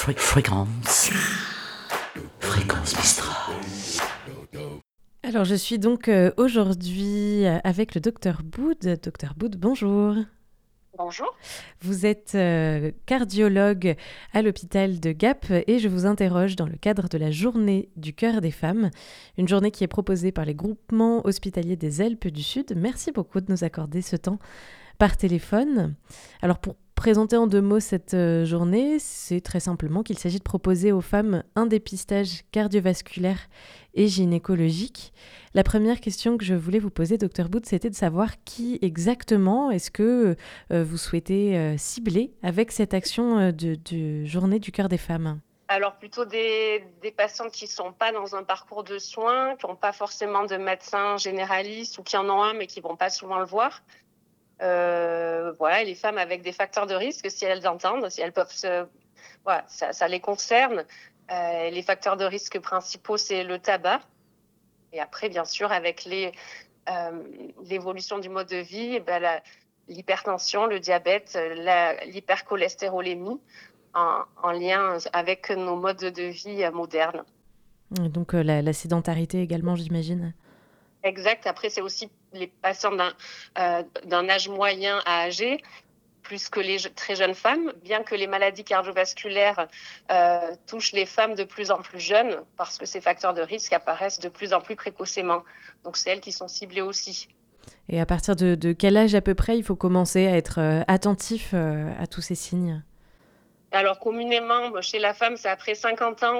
Fréquence. Fréquence Mistral. Alors, je suis donc aujourd'hui avec le docteur Boud. Docteur Boud, bonjour. Bonjour. Vous êtes cardiologue à l'hôpital de Gap et je vous interroge dans le cadre de la journée du cœur des femmes, une journée qui est proposée par les groupements hospitaliers des Alpes du Sud. Merci beaucoup de nous accorder ce temps par téléphone. Alors, pour présenter en 2 mots cette journée, c'est très simplement qu'il s'agit de proposer aux femmes un dépistage cardiovasculaire et gynécologique. La première question que je voulais vous poser, Dr Boud, c'était de savoir qui exactement est-ce que vous souhaitez cibler avec cette action de journée du cœur des femmes. Alors plutôt des patientes qui ne sont pas dans un parcours de soins, qui n'ont pas forcément de médecin généraliste ou qui en ont un mais qui ne vont pas souvent le voir. Voilà, et les femmes avec des facteurs de risque, si elles entendent, si elles peuvent voilà, ça les concerne. Les facteurs de risque principaux, c'est le tabac. Et après, bien sûr, avec l'évolution du mode de vie, l'hypertension, le diabète, l'hypercholestérolémie, en lien avec nos modes de vie modernes. Et donc la sédentarité également, j'imagine. Exact. Après, c'est aussi les patients d'un âge moyen à âgé, plus que les très jeunes femmes, bien que les maladies cardiovasculaires touchent les femmes de plus en plus jeunes, parce que ces facteurs de risque apparaissent de plus en plus précocement. Donc, c'est elles qui sont ciblées aussi. Et à partir de quel âge à peu près il faut commencer à être attentif à tous ces signes ? Alors, communément, chez la femme, c'est après 50 ans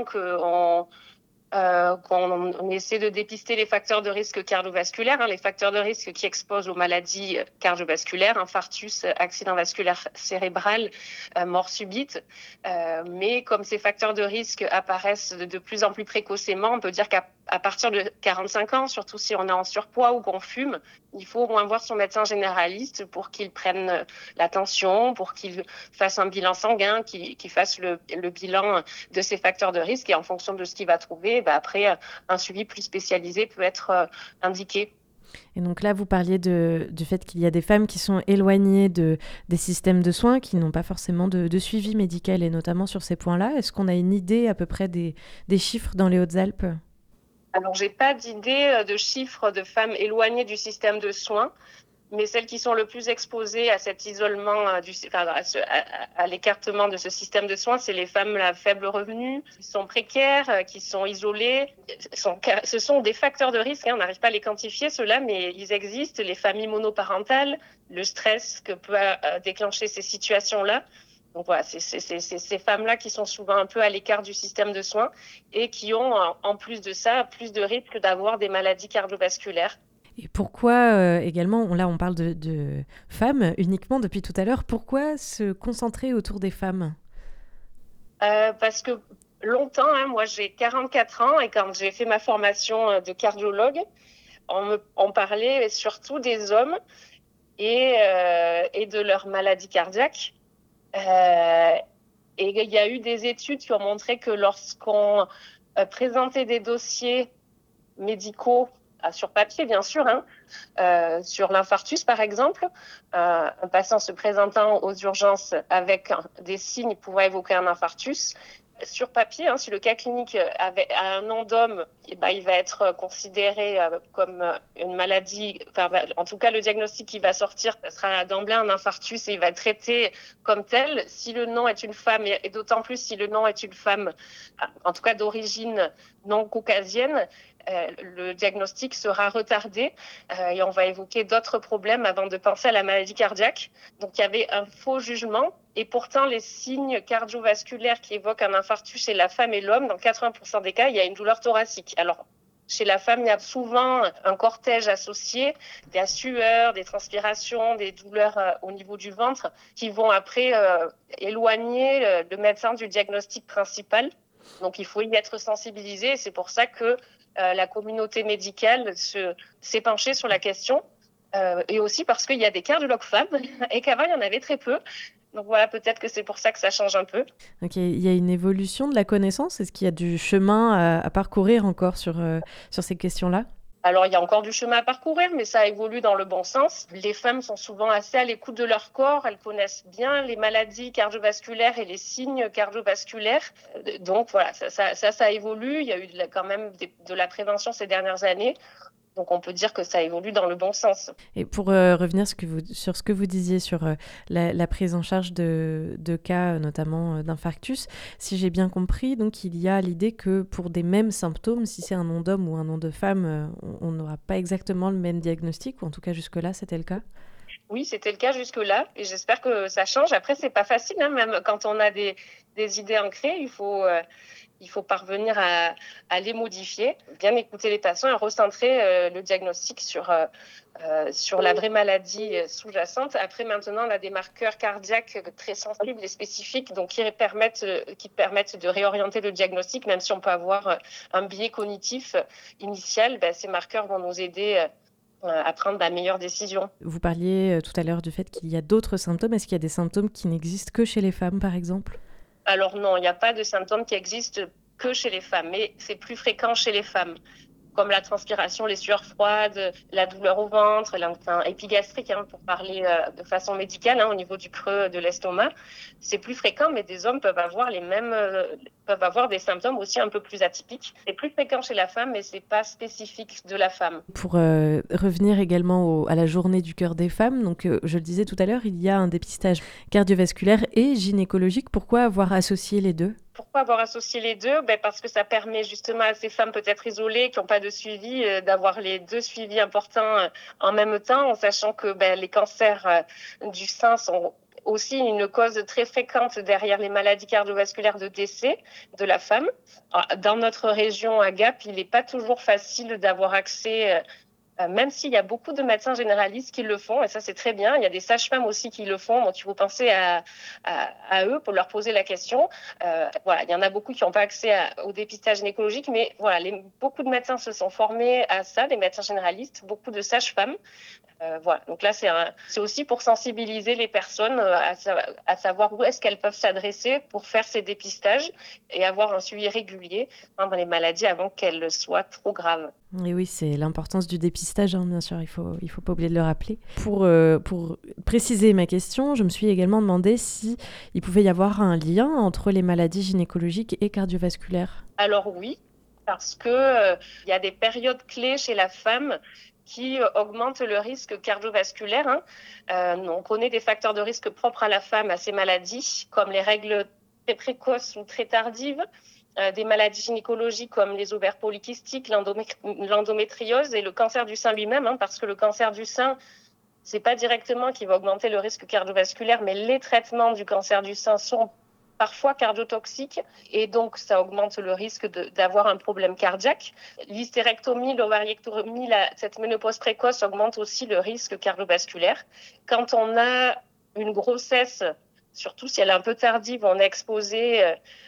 qu'on essaie de dépister les facteurs de risque cardiovasculaires, les facteurs de risque qui exposent aux maladies cardiovasculaires, infarctus, accident vasculaire cérébral, mort subite. Mais comme ces facteurs de risque apparaissent de plus en plus précocement, on peut dire qu'à partir de 45 ans, surtout si on est en surpoids ou qu'on fume, il faut au moins voir son médecin généraliste pour qu'il prenne la tension, pour qu'il fasse un bilan sanguin, qu'il fasse le bilan de ces facteurs de risque. Et en fonction de ce qu'il va trouver, après, un suivi plus spécialisé peut être indiqué. Et donc là, vous parliez du fait qu'il y a des femmes qui sont éloignées des systèmes de soins, qui n'ont pas forcément de suivi médical, et notamment sur ces points-là. Est-ce qu'on a une idée à peu près des chiffres dans les Hautes-Alpes ? Alors, j'ai pas d'idée de chiffres de femmes éloignées du système de soins, mais celles qui sont le plus exposées à cet isolement, à l'écartement de ce système de soins, c'est les femmes à faible revenu, qui sont précaires, qui sont isolées. Ce sont des facteurs de risque, on n'arrive pas à les quantifier, ceux-là, mais ils existent. Les familles monoparentales, le stress que peut déclencher ces situations-là. Donc voilà, c'est ces femmes-là qui sont souvent un peu à l'écart du système de soins et qui ont, en plus de ça, plus de risque d'avoir des maladies cardiovasculaires. Et pourquoi également, là on parle de femmes uniquement depuis tout à l'heure, pourquoi se concentrer autour des femmes ? Parce que longtemps, moi j'ai 44 ans et quand j'ai fait ma formation de cardiologue, on parlait surtout des hommes et de leurs maladies cardiaques. Et il y a eu des études qui ont montré que lorsqu'on présentait des dossiers médicaux sur papier, bien sûr, sur l'infarctus, par exemple, un patient se présentant aux urgences avec des signes pouvant évoquer un infarctus, sur papier, si le cas clinique a un nom d'homme, il va être considéré comme une maladie, en tout cas le diagnostic qui va sortir sera d'emblée un infarctus et il va être traité comme tel. Si le nom est une femme, et d'autant plus si le nom est une femme, en tout cas d'origine non caucasienne, le diagnostic sera retardé et on va évoquer d'autres problèmes avant de penser à la maladie cardiaque. Donc il y avait un faux jugement et pourtant les signes cardiovasculaires qui évoquent un infarctus chez la femme et l'homme, dans 80% des cas, il y a une douleur thoracique. Alors chez la femme, il y a souvent un cortège associé, des sueurs, des transpirations, des douleurs au niveau du ventre qui vont après éloigner le médecin du diagnostic principal. Donc il faut y être sensibilisé et c'est pour ça que la communauté médicale s'est penchée sur la question et aussi parce qu'il y a des cardiologues femmes et qu'avant il y en avait très peu. Donc voilà, peut-être que c'est pour ça que ça change un peu. Donc il y a une évolution de la connaissance. Est-ce qu'il y a du chemin à parcourir encore sur ces questions-là ? Alors, il y a encore du chemin à parcourir, mais ça évolue dans le bon sens. Les femmes sont souvent assez à l'écoute de leur corps. Elles connaissent bien les maladies cardiovasculaires et les signes cardiovasculaires. Donc, voilà, ça évolue. Il y a eu quand même de la prévention ces dernières années. Donc, on peut dire que ça évolue dans le bon sens. Et pour revenir sur ce que vous disiez sur la prise en charge de cas, notamment d'infarctus, si j'ai bien compris, donc il y a l'idée que pour des mêmes symptômes, si c'est un nom d'homme ou un nom de femme, on n'aura pas exactement le même diagnostic, ou en tout cas jusque-là, c'était le cas? Oui, c'était le cas jusque-là, et j'espère que ça change. Après, c'est pas facile, hein, même quand on a des idées ancrées, il faut parvenir à les modifier, bien écouter les patients et recentrer le diagnostic sur la vraie maladie sous-jacente. Après, maintenant, on a des marqueurs cardiaques très sensibles et spécifiques, donc qui permettent de réorienter le diagnostic, même si on peut avoir un biais cognitif initial. Ces marqueurs vont nous aider à prendre la meilleure décision. Vous parliez tout à l'heure du fait qu'il y a d'autres symptômes. Est-ce qu'il y a des symptômes qui n'existent que chez les femmes, par exemple? Alors non, il n'y a pas de symptômes qui existent que chez les femmes, mais c'est plus fréquent chez les femmes, comme la transpiration, les sueurs froides, la douleur au ventre, épigastrique, pour parler de façon médicale, au niveau du creux de l'estomac. C'est plus fréquent, mais des hommes peuvent avoir peuvent avoir des symptômes aussi un peu plus atypiques. C'est plus fréquent chez la femme, mais c'est pas spécifique de la femme. Pour revenir également à la journée du cœur des femmes, donc je le disais tout à l'heure, il y a un dépistage cardiovasculaire et gynécologique. Pourquoi avoir associé les deux ? Pourquoi avoir associé les deux ? Parce que ça permet justement à ces femmes peut-être isolées, qui n'ont pas de suivi, d'avoir les deux suivis importants en même temps, en sachant que les cancers du sein sont aussi une cause très fréquente derrière les maladies cardiovasculaires de décès de la femme. Dans notre région à Gap, il n'est pas toujours facile d'avoir accès, même s'il y a beaucoup de médecins généralistes qui le font, et ça c'est très bien. Il y a des sages-femmes aussi qui le font, donc il faut penser à eux pour leur poser la question. Il y en a beaucoup qui n'ont pas accès au dépistage gynécologique, mais beaucoup de médecins se sont formés à ça, des médecins généralistes, beaucoup de sages-femmes. Donc là, c'est aussi pour sensibiliser les personnes à savoir où est-ce qu'elles peuvent s'adresser pour faire ces dépistages et avoir un suivi régulier dans les maladies avant qu'elles soient trop graves. Et oui, c'est l'importance du dépistage, bien sûr, il faut pas oublier de le rappeler. Pour préciser ma question, je me suis également demandé si il pouvait y avoir un lien entre les maladies gynécologiques et cardiovasculaires. Alors oui, parce que y a des périodes clés chez la femme qui augmente le risque cardiovasculaire. On connaît des facteurs de risque propres à la femme, à ces maladies, comme les règles très précoces ou très tardives, des maladies gynécologiques comme les ovaires polykystiques, l'endométriose et le cancer du sein lui-même, parce que le cancer du sein, c'est pas directement qui va augmenter le risque cardiovasculaire, mais les traitements du cancer du sein sont parfois cardiotoxiques, et donc ça augmente le risque d'avoir un problème cardiaque. L'hystérectomie, l'ovariectomie, cette ménopause précoce augmente aussi le risque cardiovasculaire. Quand on a une grossesse, surtout si elle est un peu tardive, on est exposé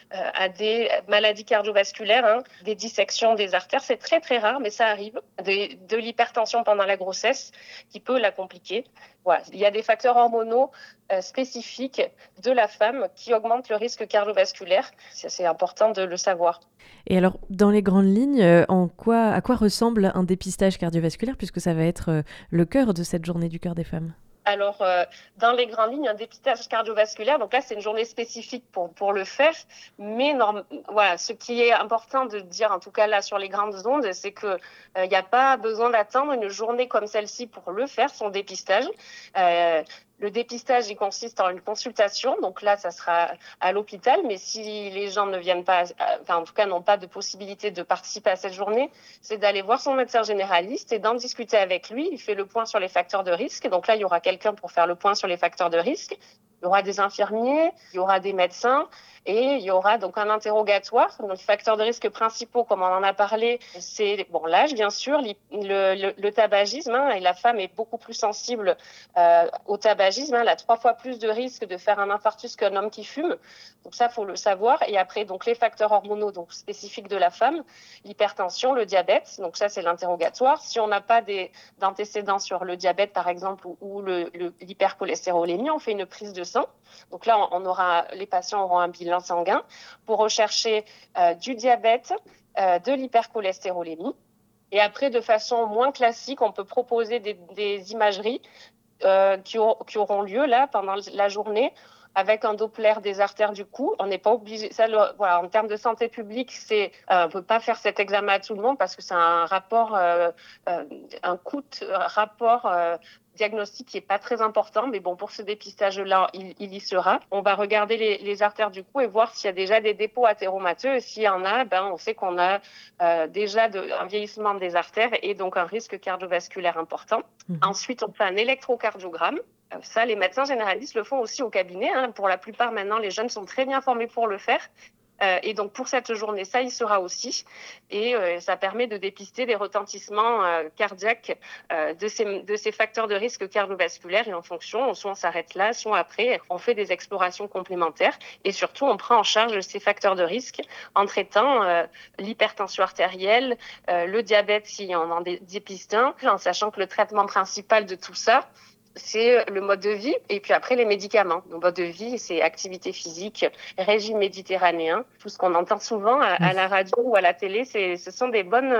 à des maladies cardiovasculaires, des dissections des artères. C'est très très rare, mais ça arrive. De l'hypertension pendant la grossesse qui peut la compliquer. Voilà. Il y a des facteurs hormonaux spécifiques de la femme qui augmentent le risque cardiovasculaire. C'est important de le savoir. Et alors, dans les grandes lignes, à quoi ressemble un dépistage cardiovasculaire, puisque ça va être le cœur de cette journée du cœur des femmes ? Alors, dans les grandes lignes, un dépistage cardiovasculaire, donc là, c'est une journée spécifique pour le faire. Mais ce qui est important de dire, en tout cas là, sur les grandes ondes, c'est qu'il n'y a pas besoin d'attendre une journée comme celle-ci pour le faire, son dépistage. Le dépistage, il consiste en une consultation. Donc là, ça sera à l'hôpital. Mais si les gens ne viennent pas, en tout cas, n'ont pas de possibilité de participer à cette journée, c'est d'aller voir son médecin généraliste et d'en discuter avec lui. Il fait le point sur les facteurs de risque. Donc là, il y aura quelqu'un pour faire le point sur les facteurs de risque. Il y aura des infirmiers, il y aura des médecins et il y aura donc un interrogatoire. Donc, les facteurs de risque principaux, comme on en a parlé, c'est l'âge, bien sûr, le tabagisme. Et la femme est beaucoup plus sensible au tabagisme. Elle a 3 fois plus de risque de faire un infarctus qu'un homme qui fume. Donc ça, faut le savoir. Et après, donc les facteurs hormonaux donc spécifiques de la femme, l'hypertension, le diabète. Donc ça, c'est l'interrogatoire. Si on n'a pas d'antécédents sur le diabète, par exemple, ou l'hypercholestérolémie, on fait une prise de sang. Donc là, les patients auront un bilan sanguin pour rechercher du diabète, de l'hypercholestérolémie Et après, de façon moins classique, on peut proposer des imageries qui auront lieu là pendant la journée avec un Doppler des artères du cou. On n'est pas obligé. Ça, voilà, en termes de santé publique, on peut pas faire cet examen à tout le monde parce que c'est un rapport, un coût rapport diagnostic qui est pas très important, mais bon, pour ce dépistage-là, il y sera. On va regarder les artères du cou et voir s'il y a déjà des dépôts athéromateux. Et s'il y en a, on sait qu'on a déjà un vieillissement des artères et donc un risque cardiovasculaire important. Ensuite, on fait un électrocardiogramme. Ça, les médecins généralistes le font aussi au cabinet. Pour la plupart, maintenant, les jeunes sont très bien formés pour le faire. Et donc, pour cette journée, ça y sera aussi. Et ça permet de dépister des retentissements cardiaques de ces facteurs de risque cardiovasculaire. Et en fonction, soit on s'arrête là, soit après, on fait des explorations complémentaires. Et surtout, on prend en charge ces facteurs de risque en traitant l'hypertension artérielle, le diabète si on en dépiste un, en sachant que le traitement principal de tout ça, c'est le mode de vie et puis après les médicaments. Le mode de vie, c'est activité physique, régime méditerranéen. Tout ce qu'on entend souvent à la radio ou à la télé, ce sont des bonnes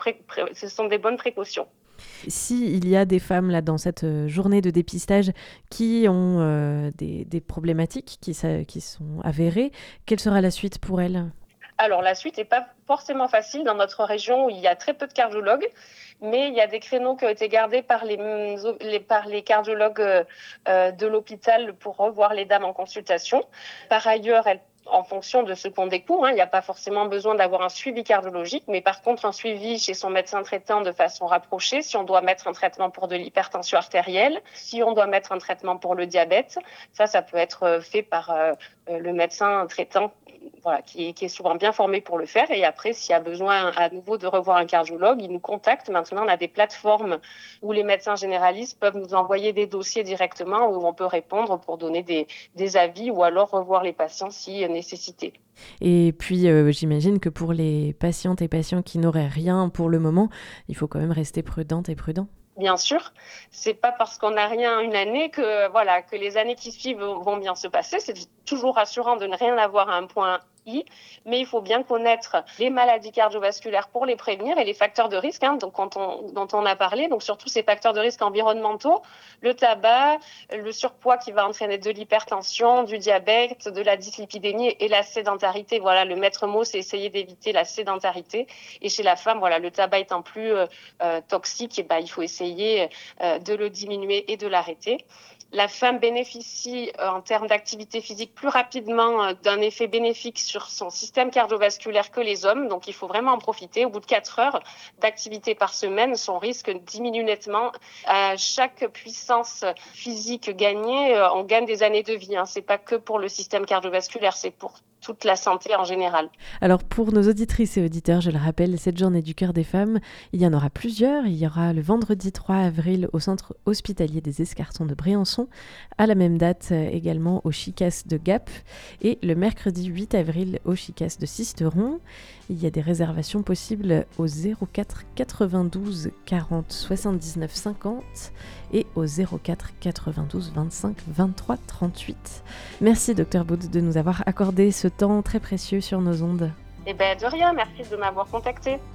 précautions. S'il y a des femmes là dans cette journée de dépistage qui ont des problématiques qui sont avérées, quelle sera la suite pour elles ? Alors, la suite n'est pas forcément facile dans notre région où il y a très peu de cardiologues, mais il y a des créneaux qui ont été gardés par les cardiologues de l'hôpital pour revoir les dames en consultation. Par ailleurs, en fonction de ce qu'on découvre, il n'y a pas forcément besoin d'avoir un suivi cardiologique, mais par contre un suivi chez son médecin traitant de façon rapprochée, si on doit mettre un traitement pour de l'hypertension artérielle, si on doit mettre un traitement pour le diabète, ça peut être fait par le médecin traitant, voilà, qui est souvent bien formé pour le faire. Et après, s'il y a besoin à nouveau de revoir un cardiologue, il nous contacte. Maintenant, on a des plateformes où les médecins généralistes peuvent nous envoyer des dossiers directement où on peut répondre pour donner des avis ou alors revoir les patients si nécessité. Et puis, j'imagine que pour les patientes et patients qui n'auraient rien pour le moment, il faut quand même rester prudente et prudent. Bien sûr, c'est pas parce qu'on n'a rien une année que les années qui suivent vont bien se passer. C'est toujours rassurant de ne rien avoir à un point I, mais il faut bien connaître les maladies cardiovasculaires pour les prévenir et les facteurs de risque dont on a parlé. Donc surtout ces facteurs de risque environnementaux, le tabac, le surpoids qui va entraîner de l'hypertension, du diabète, de la dyslipidémie et la sédentarité. Voilà, le maître mot, c'est essayer d'éviter la sédentarité. Et chez la femme, voilà, le tabac étant plus toxique, il faut essayer de le diminuer et de l'arrêter. La femme bénéficie en termes d'activité physique plus rapidement d'un effet bénéfique sur son système cardiovasculaire que les hommes. Donc, il faut vraiment en profiter. Au bout de 4 heures d'activité par semaine, son risque diminue nettement. À chaque puissance physique gagnée, on gagne des années de vie. C'est pas que pour le système cardiovasculaire, c'est pour toute la santé en général. Alors pour nos auditrices et auditeurs, je le rappelle, cette journée du cœur des femmes, il y en aura plusieurs. Il y aura le vendredi 3 avril au centre hospitalier des Escartons de Briançon, à la même date également au Chicas de Gap et le mercredi 8 avril au Chicas de Sisteron. Il y a des réservations possibles au 04 92 40 79 50 et au 04 92 25 23 38. Merci Dr Baud de nous avoir accordé ce temps très précieux sur nos ondes. De rien, merci de m'avoir contacté.